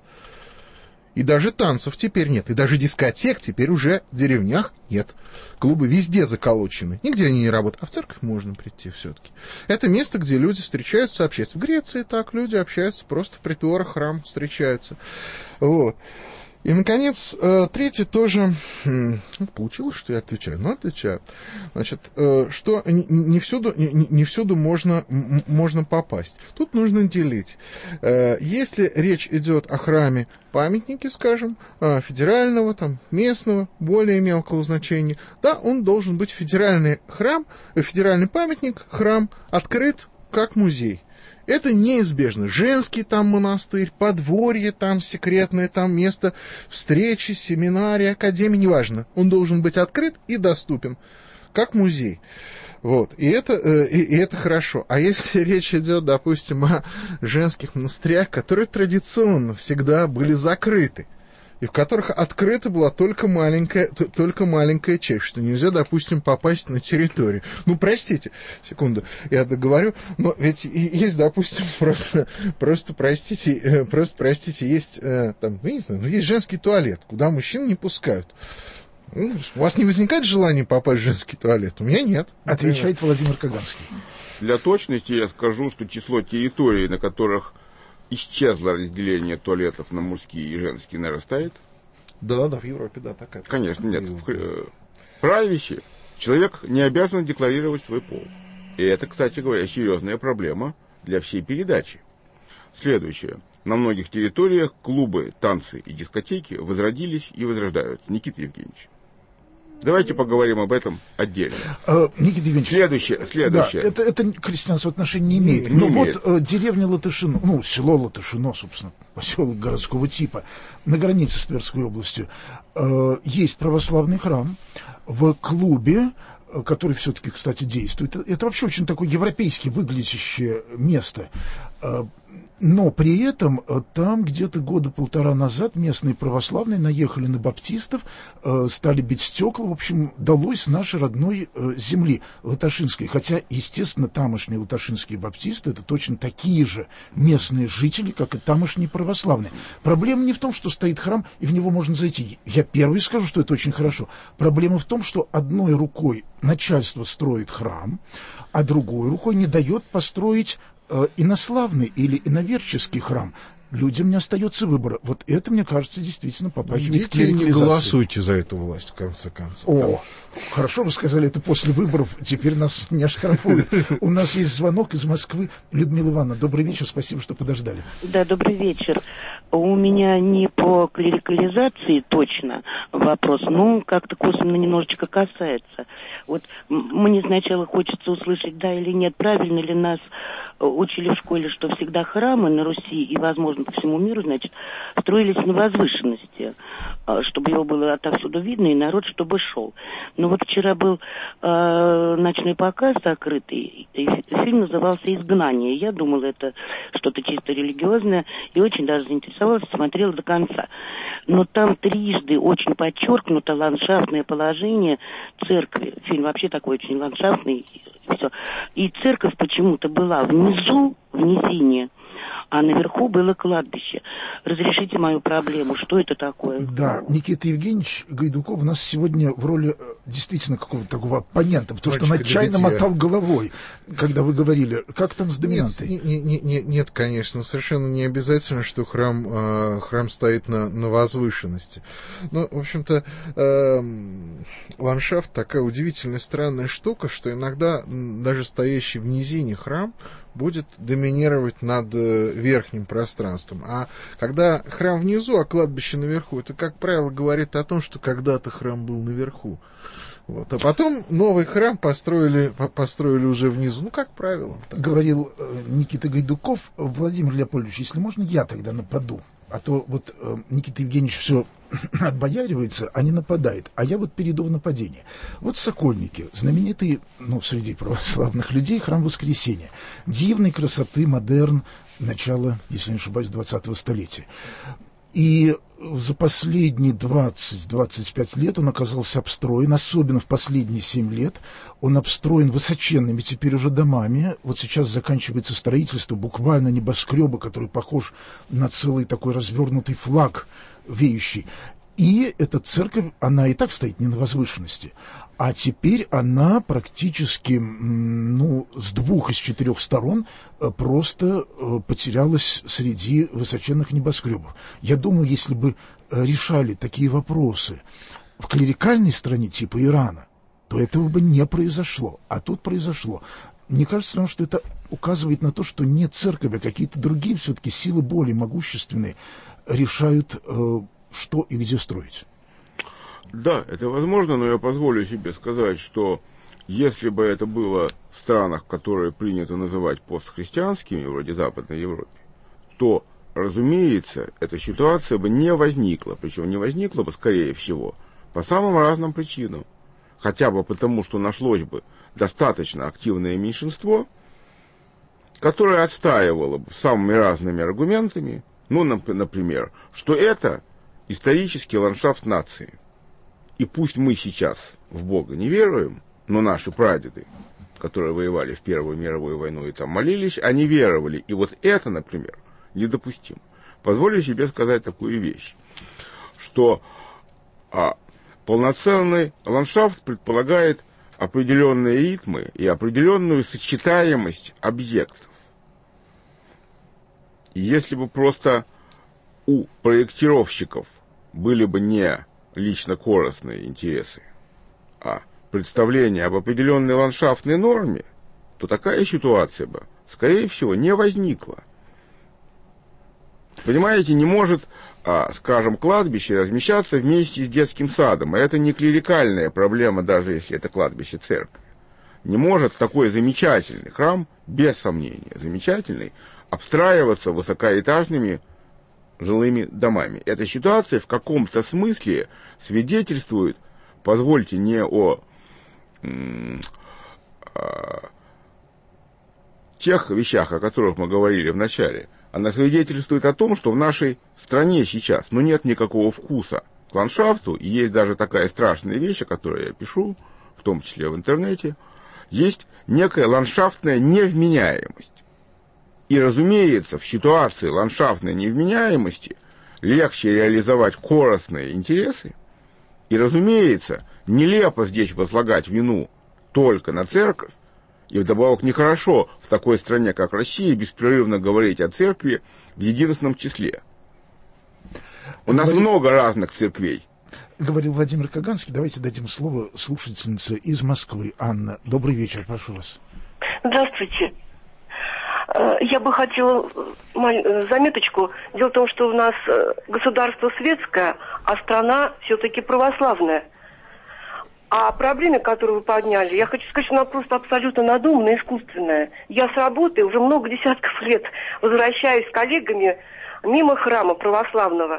S3: И даже танцев теперь нет, и даже дискотек теперь уже в деревнях нет. Клубы везде заколочены, нигде они не работают, а в церковь можно прийти все-таки. Это место, где люди встречаются, общаются. В Греции так люди общаются, просто в притворах, храм встречаются. Вот. И, наконец, третье тоже... Получилось, что я отвечаю? Ну, отвечаю. Значит, что не всюду можно попасть. Тут нужно делить. Если речь идет о храме памятники, скажем, федерального, там, местного, более мелкого значения, да, он должен быть федеральный памятник, храм, открыт как музей. Это неизбежно. Женский там монастырь, подворье там секретное, там место встречи, семинарии, академии, неважно. Он должен быть открыт и доступен, как музей. Вот. И это хорошо. А если речь идет, допустим, о женских монастырях, которые традиционно всегда были закрыты, и в которых открыта была только маленькая часть, что нельзя, допустим, попасть на территорию. Ну, простите, секунду, я договорю, но ведь есть, допустим, просто простите, есть, там, ну, не знаю, есть женский туалет, куда мужчин не пускают. У вас не возникает желания попасть в женский туалет? У меня нет.
S1: Отвечает Владимир Каганский.
S2: Для точности я скажу, что число территорий, на которых исчезло разделение туалетов на мужские и женские, нарастает.
S3: Да, в Европе, да, такая.
S2: Конечно, нет. В праве вещей человек не обязан декларировать свой пол. И это, кстати говоря, серьезная проблема для всей передачи. Следующее. На многих территориях клубы, танцы и дискотеки возродились и возрождаются. Никита Евгеньевич, давайте поговорим об этом отдельно.
S1: Никита Евгеньевич.
S2: Следующее.
S1: Да, это к христианству отношения не имеет. Но вот деревня Латышино, село Латышино, собственно, поселок городского типа, на границе с Тверской областью, есть православный храм. В клубе, который все-таки, кстати, действует, это вообще очень такое европейски выглядящее место. Но при этом там где-то года полтора назад местные православные наехали на баптистов, стали бить стекла, в общем, далось нашей родной земли латышинской. Хотя, естественно, тамошние латышинские баптисты — это точно такие же местные жители, как и тамошние православные. Проблема не в том, что стоит храм, и в него можно зайти. Я первый скажу, что это очень хорошо. Проблема в том, что одной рукой начальство строит храм, а другой рукой не дает построить инославный или иноверческий храм. Людям не остается выбора. Вот это, мне кажется, действительно попахивает клерикализацией.
S3: Не голосуйте за эту власть, в конце концов.
S1: Хорошо вы сказали, это после выборов, теперь нас не оштрафуют. У нас есть звонок из Москвы. Людмила Ивановна, добрый вечер, спасибо, что подождали.
S9: Да, добрый вечер. У меня не по клерикализации точно вопрос, но как-то косвенно немножечко касается. Вот мне сначала хочется услышать, да или нет, правильно ли нас учили в школе, что всегда храмы на Руси и, возможно, по всему миру, значит, строились на возвышенности. чтобы его было отовсюду видно, и народ чтобы шел. Но вот вчера был ночной показ закрытый, и фильм назывался «Изгнание». Я думала, это что-то чисто религиозное, и очень даже заинтересовалась, смотрела до конца. Но там трижды очень подчеркнуто ландшафтное положение церкви. Фильм вообще такой очень ландшафтный, и все. И церковь почему-то была внизу, в низине, а наверху было кладбище. Разрешите мою проблему, что это такое?
S1: Да, Никита Евгеньевич Гайдуков у нас сегодня в роли действительно какого-то такого оппонента, потому что он отчаянно мотал головой, когда вы говорили, как там с доминантой?
S3: Нет, конечно, совершенно не обязательно, что храм стоит на возвышенности. Но, в общем-то, ландшафт такая удивительная, странная штука, что иногда даже стоящий в низине храм будет доминировать над верхним пространством. А когда храм внизу, а кладбище наверху, это, как правило, говорит о том, что когда-то храм был наверху. Вот. А потом новый храм построили уже внизу. Ну, как правило. Так.
S1: Говорил Никита Гайдуков. Владимир Леопольдович, если можно, я тогда нападу. А то вот Никита Евгеньевич все отбояривается, а не нападает. А я вот перейду в нападение. Вот Сокольники, знаменитый, среди православных людей, храм Воскресения. Дивной красоты, модерн, начало, если не ошибаюсь, 20-го столетия. И за последние 20-25 лет он оказался обстроен, особенно в последние 7 лет. Он обстроен высоченными теперь уже домами. Вот сейчас заканчивается строительство буквально небоскреба, который похож на целый такой развернутый флаг веющий. И эта церковь, она и так стоит не на возвышенности, а теперь она практически, с 2 из 4 сторон просто потерялась среди высоченных небоскребов. Я думаю, если бы решали такие вопросы в клерикальной стране типа Ирана, то этого бы не произошло. А тут произошло. Мне кажется, потому что это указывает на то, что не церковь, а какие-то другие все-таки силы более могущественные решают, что и где строить.
S2: Да, это возможно, но я позволю себе сказать, что если бы это было в странах, которые принято называть постхристианскими, вроде Западной Европы, то, разумеется, эта ситуация бы не возникла. Причем не возникла бы, скорее всего, по самым разным причинам. Хотя бы потому, что нашлось бы достаточно активное меньшинство, которое отстаивало бы самыми разными аргументами, например, что это исторический ландшафт нации. И пусть мы сейчас в Бога не веруем, но наши прадеды, которые воевали в Первую мировую войну и там молились, они веровали. И вот это, например, недопустимо. Позволю себе сказать такую вещь, что полноценный ландшафт предполагает определенные ритмы и определенную сочетаемость объектов. И если бы просто у проектировщиков были бы не лично корыстные интересы, а представление об определенной ландшафтной норме, то такая ситуация бы, скорее всего, не возникла. Понимаете, не может, скажем, кладбище размещаться вместе с детским садом. И это не клерикальная проблема, даже если это кладбище церкви. Не может такой замечательный храм, без сомнения, замечательный, обстраиваться высокоэтажными жилыми домами. Эта ситуация в каком-то смысле свидетельствует, позвольте, не о тех вещах, о которых мы говорили в начале, она свидетельствует о том, что в нашей стране сейчас нет никакого вкуса к ландшафту, и есть даже такая страшная вещь, о которой я пишу, в том числе в интернете, есть некая ландшафтная невменяемость. И, разумеется, в ситуации ландшафтной невменяемости легче реализовать корыстные интересы. И, разумеется, нелепо здесь возлагать вину только на церковь. И вдобавок нехорошо в такой стране, как Россия, беспрерывно говорить о церкви в единственном числе. У нас много разных церквей.
S1: Говорил Владимир Каганский. Давайте дадим слово слушательнице из Москвы. Анна, добрый вечер, прошу вас.
S10: Здравствуйте. Я бы хотела заметочку. Дело в том, что у нас государство светское, а страна все-таки православная. А проблема, которую вы подняли, я хочу сказать, что она просто абсолютно надуманная, искусственная. Я с работы уже много десятков лет возвращаюсь с коллегами мимо храма православного.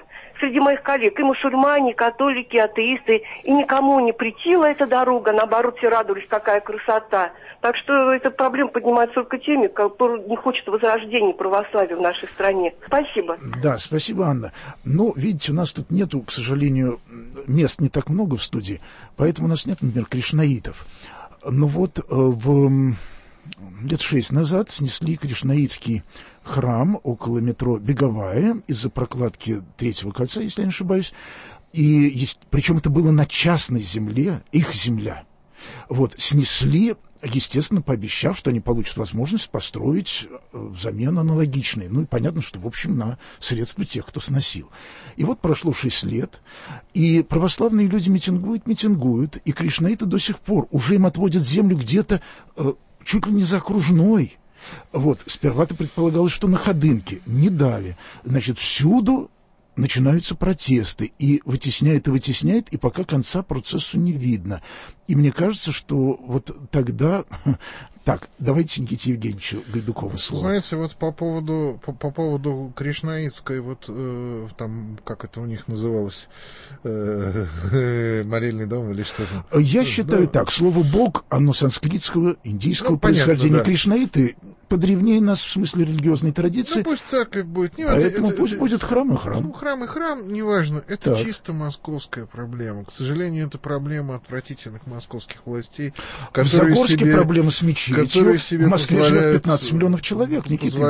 S10: среди моих коллег и мусульмане, и католики, и атеисты, и никому не претила эта дорога, наоборот, все радовались, какая красота. Так что эта проблема поднимается только теми, кто не хочет возрождения православия в нашей стране. Спасибо.
S1: Да, спасибо, Анна. Но, видите, у нас тут нету, к сожалению, мест не так много в студии, поэтому у нас нет, например, кришнаитов. Но вот лет 6 назад снесли кришнаитский храм около метро Беговая из-за прокладки Третьего кольца, если я не ошибаюсь. И причем это было на частной земле, их земля. Вот, снесли, естественно, пообещав, что они получат возможность построить взамен аналогичные. Ну и понятно, что, в общем, на средства тех, кто сносил. И вот прошло 6 лет, и православные люди митингуют, и кришнаиты до сих пор уже им отводят землю где-то чуть ли не за окружной. Вот, сперва-то предполагалось, что на Ходынке, не дали. Значит, всюду начинаются протесты, и вытесняет, и пока конца процессу не видно. И мне кажется, что вот тогда... Так, давайте Никите Евгеньевичу Гайдукову слово.
S3: Знаете, вот по поводу кришнаитской, вот там, как это у них называлось, молельный дом или что-то?
S1: Я считаю так, слово «бог», оно санскритского, индийского происхождения. Да. Кришнаиты подревнее нас в смысле религиозной традиции.
S3: Ну, пусть церковь будет. Не
S1: поэтому пусть будет храм и храм.
S3: Ну, храм и храм, неважно. Это чисто московская проблема. К сожалению, это проблема отвратительных московских властей.
S1: В Загорске проблема с мечетью. В Москве живет 15 миллионов человек,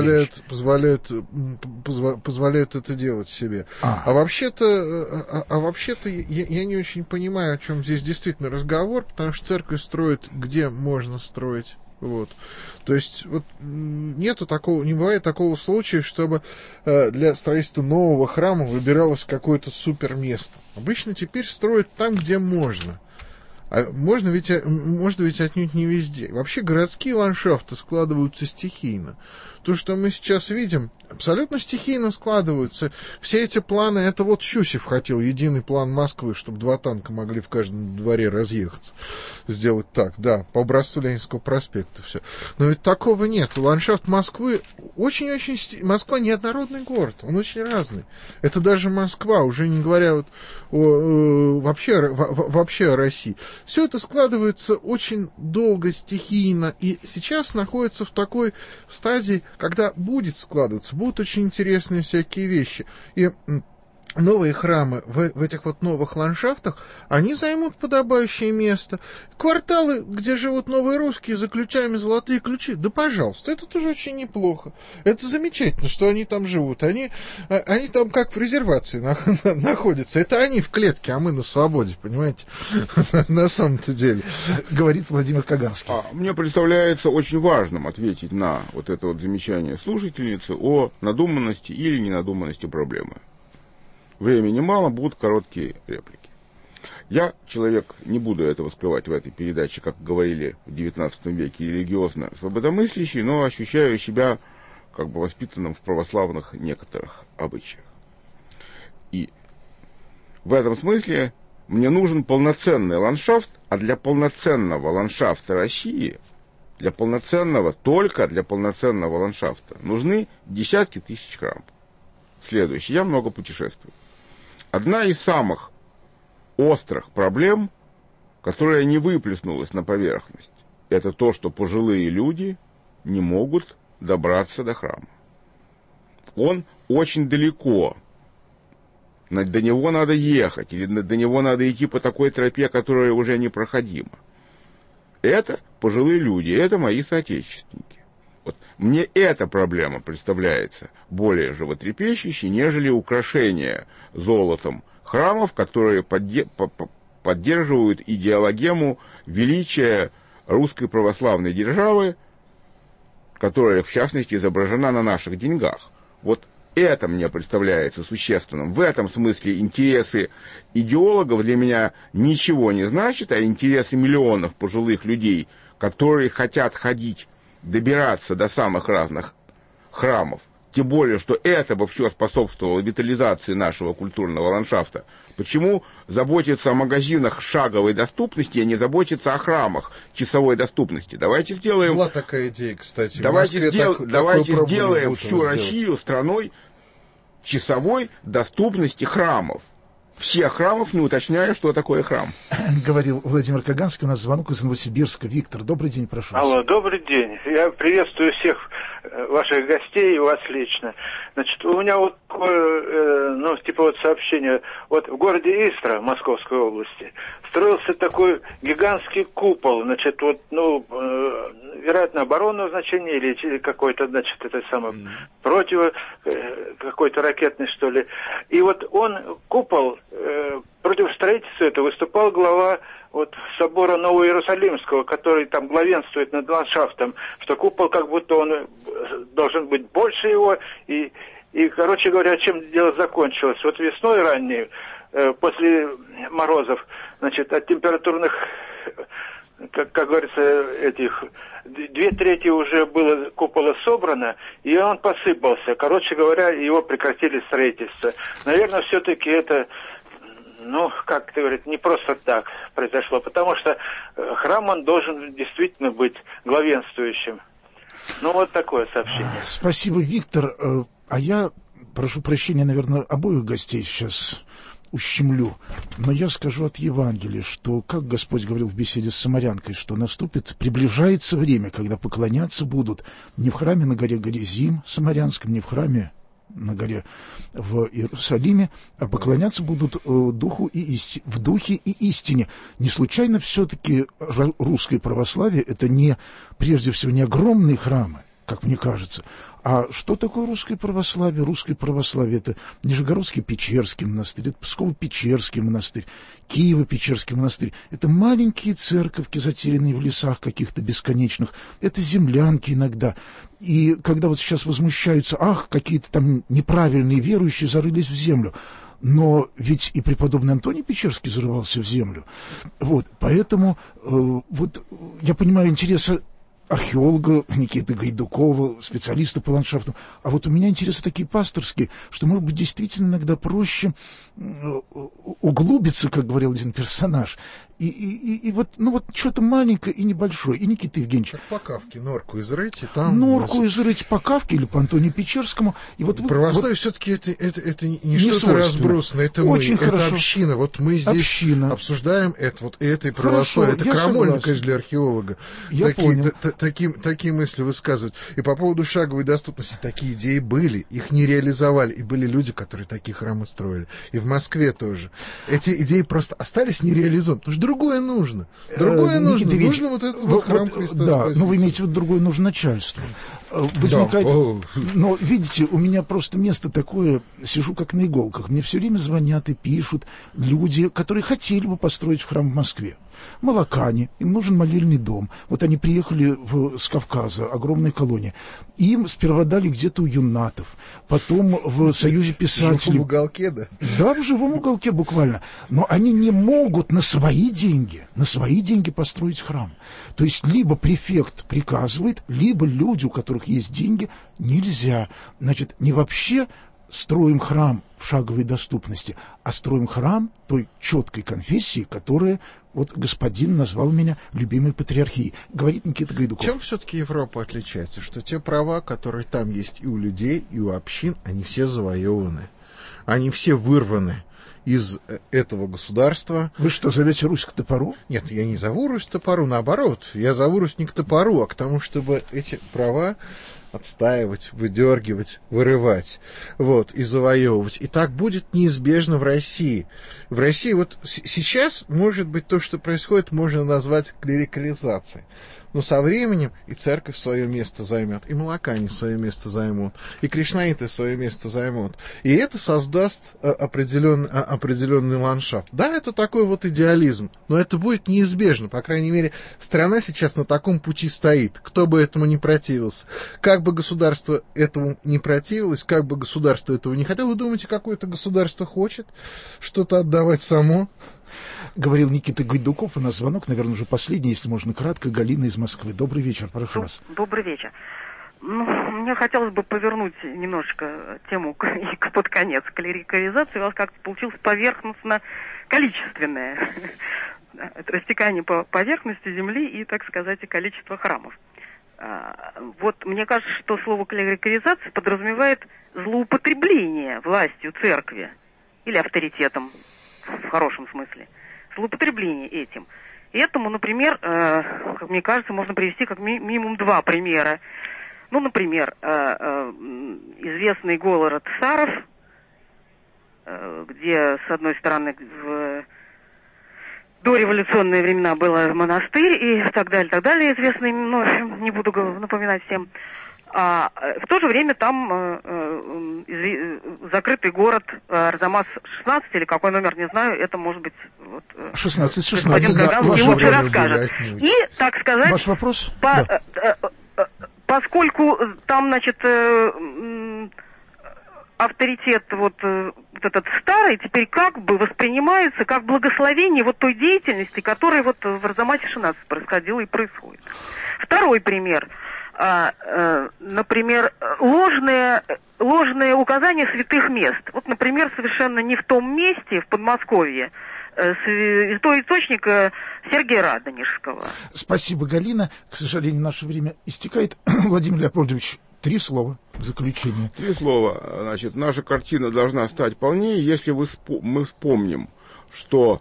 S3: позволяют это делать себе. А вообще-то я не очень понимаю, о чем здесь действительно разговор, потому что церковь строит, где можно строить. Вот. То есть вот нету такого, не бывает такого случая, чтобы для строительства нового храма выбиралось какое-то супер место. Обычно теперь строят там, где можно. А можно ведь отнюдь не везде. Вообще городские ландшафты складываются стихийно. То, что мы сейчас видим, абсолютно стихийно складываются. Все эти планы, это вот Щусев хотел, единый план Москвы, чтобы 2 танка могли в каждом дворе разъехаться. Сделать так, да, по образцу Ленинского проспекта все. Но ведь такого нет. Ландшафт Москвы очень-очень... Москва неоднородный город, он очень разный. Это даже Москва, уже не говоря вот вообще о России. Все это складывается очень долго, стихийно, и сейчас находится в такой стадии, когда будет складываться, будут очень интересные всякие вещи. И новые храмы в этих вот новых ландшафтах, они займут подобающее место. Кварталы, где живут новые русские, за ключами золотые ключи, да пожалуйста, это тоже очень неплохо. Это замечательно, что они там живут. Они там как в резервации находятся. Это они в клетке, а мы на свободе, понимаете? На самом-то деле.
S1: Говорит Владимир Каганский.
S2: Мне представляется очень важным ответить на вот это вот замечание слушательницы о надуманности или ненадуманности проблемы. Времени мало, будут короткие реплики. Я, человек, не буду этого скрывать в этой передаче, как говорили в XIX веке, религиозно свободомыслящий, но ощущаю себя как бы воспитанным в православных некоторых обычаях. И в этом смысле мне нужен полноценный ландшафт, а для полноценного ландшафта России, только для полноценного ландшафта, нужны десятки тысяч храмов. Следующее. Я много путешествую. Одна из самых острых проблем, которая не выплеснулась на поверхность, это то, что пожилые люди не могут добраться до храма. Он очень далеко. До него надо ехать, или до него надо идти по такой тропе, которая уже непроходима. Это пожилые люди, это мои соотечественники. Вот. Мне эта проблема представляется более животрепещущей, нежели украшение золотом храмов, которые поддерживают идеологему величия русской православной державы, которая, в частности, изображена на наших деньгах. Вот это мне представляется существенным. В этом смысле интересы идеологов для меня ничего не значат, а интересы миллионов пожилых людей, которые хотят добираться до самых разных храмов. Тем более, что это бы все способствовало витализации нашего культурного ландшафта. Почему заботиться о магазинах шаговой доступности, а не заботиться о храмах часовой доступности? Давайте сделаем...
S3: Была такая идея, кстати.
S2: Давайте сделаем всю Россию страной часовой доступности храмов. Всех храмов, не уточняя, что такое храм.
S1: Говорил Владимир Каганский. У нас звонок из Новосибирска. Виктор, добрый день, прошу вас.
S11: Алло, добрый день. Я приветствую всех ваших гостей и вас лично. Значит, у меня вот такое, сообщение. Вот в городе Истра, Московской области, строился такой гигантский купол, значит, вероятно, оборонного значения или какой-то, значит, какой-то ракетный, что ли. И вот купол, против строительства этого выступал глава собора Новоиерусалимского, который там главенствует над ландшафтом, что купол как будто он должен быть больше его, и короче говоря, чем дело закончилось. Вот весной ранней, после морозов, значит, от температурных, как говорится, 2/3 уже было купола собрано, и он посыпался. Короче говоря, его прекратили строительство. Наверное, все-таки это, как-то говорит, не просто так произошло, потому что храм, он должен действительно быть главенствующим. Вот такое сообщение.
S1: Спасибо, Виктор. А я прошу прощения, наверное, обоих гостей сейчас ущемлю, но я скажу от Евангелия, что, как Господь говорил в беседе с самарянкой, что приближается время, когда поклоняться будут не в храме на горе Горизим самарянском, не в храме на горе в Иерусалиме, а поклоняться будут в духе и истине. Не случайно все-таки русское православие — это прежде всего не огромные храмы, как мне кажется. А что такое русское православие? Русское православие — это Нижегородский Печерский монастырь, это Псково-Печерский монастырь, Киево-Печерский монастырь. Это маленькие церковки, затерянные в лесах каких-то бесконечных. Это землянки иногда. И когда сейчас возмущаются, какие-то там неправильные верующие зарылись в землю. Но ведь и преподобный Антоний Печерский зарывался в землю. Поэтому я понимаю интересы археолога Никиты Гайдукова, специалиста по ландшафту. А у меня интересы такие пасторские, что, может быть, действительно иногда проще углубиться, как говорил один персонаж, и что-то маленькое и небольшое. И Никита Евгеньевич.
S3: Как по Кавке, норку изрыть, и там...
S1: Норку изрыть по Кавке или по Антонию Печерскому.
S3: Православие все-таки это не что-то разбросанное, это
S1: очень
S3: это община. Мы здесь обсуждаем это и православие. Это крамольно, конечно, для археолога.
S1: Я понял.
S3: Такие мысли высказывать. И по поводу шаговой доступности такие идеи были, их не реализовали. И были люди, которые такие храмы строили. И в Москве тоже. Эти идеи просто остались нереализованы. Потому что другое нужно. Нужно этот храм Христа.
S1: Да, но вы имеете в виду другое нужно начальство. Возникает... Но, видите, у меня просто место такое, сижу как на иголках. Мне все время звонят и пишут люди, которые хотели бы построить храм в Москве. Молокане, им нужен молельный дом. Они приехали с Кавказа, огромная колония. Им сперва дали где-то у юнатов, потом в Союзе писателей. В
S3: живом уголке, да?
S1: Да, в живом уголке буквально. Но они не могут на свои деньги построить храм. То есть либо префект приказывает, либо люди, у которых есть деньги, нельзя. Значит, не вообще строим храм в шаговой доступности, а строим храм той четкой конфессии, которая господин назвал меня любимой патриархией, говорит Никита Гайдуков.
S3: Чем все-таки Европа отличается? Что те права, которые там есть и у людей, и у общин, они все завоеваны. Они все вырваны из этого государства.
S1: Вы что, зовете Русь к топору?
S3: Нет, я не зову Русь к топору, наоборот. Я зову Русь не к топору, а к тому, чтобы эти права отстаивать, выдергивать, вырывать, и завоевывать. И так будет неизбежно в России. В России сейчас, может быть, то, что происходит, можно назвать клерикализацией. Но со временем и церковь свое место займет, и молокане свое место займут, и кришнаиты свое место займут. И это создаст определенный ландшафт. Да, это такой идеализм, но это будет неизбежно. По крайней мере, страна сейчас на таком пути стоит. Кто бы этому не противился. Как бы государство этому не противилось, как бы государство этого не хотело, вы думаете, какое-то государство хочет что-то отдавать само?
S1: Говорил Никита Гайдуков, у нас звонок, наверное, уже последний, если можно кратко. Галина из Москвы. Добрый вечер, прошу вас.
S12: Добрый вечер. Мне хотелось бы повернуть немножечко тему под конец. Клерикализация у вас как-то получилась поверхностно-количественная. Это растекание по поверхности земли и, так сказать, и количество храмов. Вот мне кажется, что слово клерикализация подразумевает злоупотребление властью церкви или авторитетом, в хорошем смысле. Злоупотребление этим. И этому, например, как мне кажется, можно привести как минимум два примера. Ну, например, известный город Саров, где, с одной стороны, в дореволюционные времена был монастырь и так далее, известный, но не буду напоминать всем. А в то же время там закрытый город Арзамас-16, или какой номер, не знаю, это может быть... Вот,
S1: 16,
S12: господин Каганский лучше расскажет. И, так сказать...
S1: Ваш вопрос?
S12: Поскольку там, значит, авторитет вот этот старый теперь как бы воспринимается как благословение вот той деятельности, которая вот в Арзамасе-16 происходила и происходит. Второй пример. Например, ложные указания святых мест. Вот, например, совершенно не в том месте, в Подмосковье, святой источник Сергия Радонежского.
S1: Спасибо, Галина. К сожалению, наше время истекает. Владимир Леопольдович, 3 слова в заключение.
S2: 3 слова. Значит, наша картина должна стать полнее, если мы вспомним, что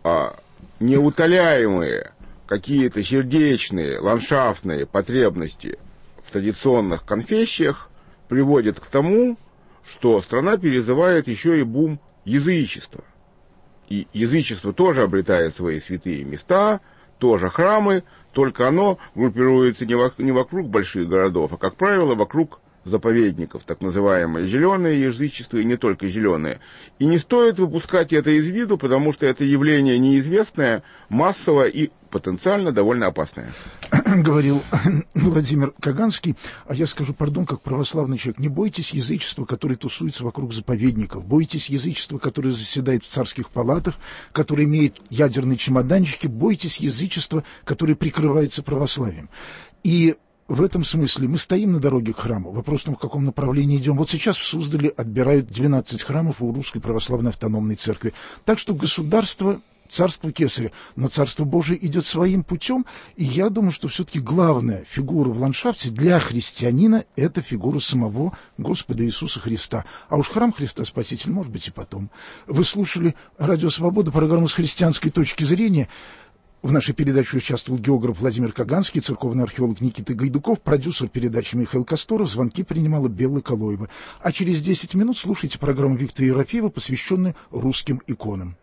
S2: неутоляемые какие-то сердечные, ландшафтные потребности в традиционных конфессиях приводят к тому, что страна переживает еще и бум язычества. И язычество тоже обретает свои святые места, тоже храмы, только оно группируется не вокруг больших городов, а, как правило, вокруг заповедников, так называемое зеленое язычество, и не только зеленое. И не стоит выпускать это из виду, потому что это явление неизвестное, массовое и потенциально довольно опасное.
S1: Говорил Владимир Каганский, а я скажу, пардон, как православный человек, не бойтесь язычества, которое тусуется вокруг заповедников, бойтесь язычества, которое заседает в царских палатах, которое имеет ядерные чемоданчики, бойтесь язычества, которое прикрывается православием. И в этом смысле мы стоим на дороге к храму. Вопрос, в каком направлении идем. Вот сейчас в Суздале отбирают 12 храмов у Русской Православной Автономной Церкви. Так что государство, царство Кесаря, но царство Божие идет своим путем. И я думаю, что все-таки главная фигура в ландшафте для христианина – это фигура самого Господа Иисуса Христа. А уж храм Христа Спасителя, может быть, и потом. Вы слушали «Радио Свобода», программу «С христианской точки зрения». В нашей передаче участвовал географ Владимир Каганский, церковный археолог Никита Гайдуков, продюсер передачи Михаил Косторов, звонки принимала Белла Калоева. А через 10 минут слушайте программу Виктора Ерофеева, посвященную русским иконам.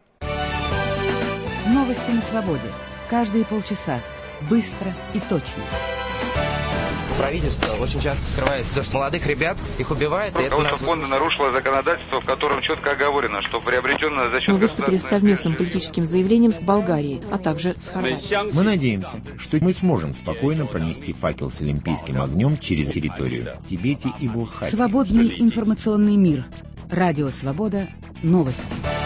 S4: Новости на свободе. Каждые полчаса. Быстро и точно.
S13: Правительство очень часто скрывает, потому что молодых ребят их убивает.
S14: Руководство фонда нарушило законодательство, в котором четко оговорено, что приобретенное за счет...
S15: Мы выступили с совместным политическим заявлением с Болгарией, а также с Хорватией.
S16: Мы надеемся, что мы сможем спокойно пронести факел с олимпийским огнем через территорию в Тибете и Абхазии.
S4: Свободный информационный мир. Радио Свобода. Новости.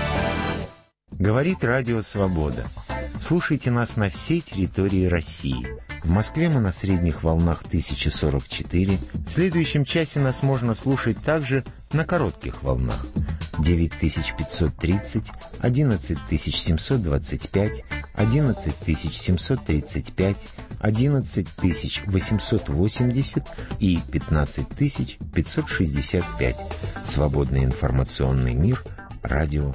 S16: Говорит Радио Свобода. Слушайте нас на всей территории России. В Москве мы на средних волнах 1044. В следующем часе нас можно слушать также на коротких волнах. 9530, 11725, 11735, 11880 и 15565. Свободный информационный мир. Радио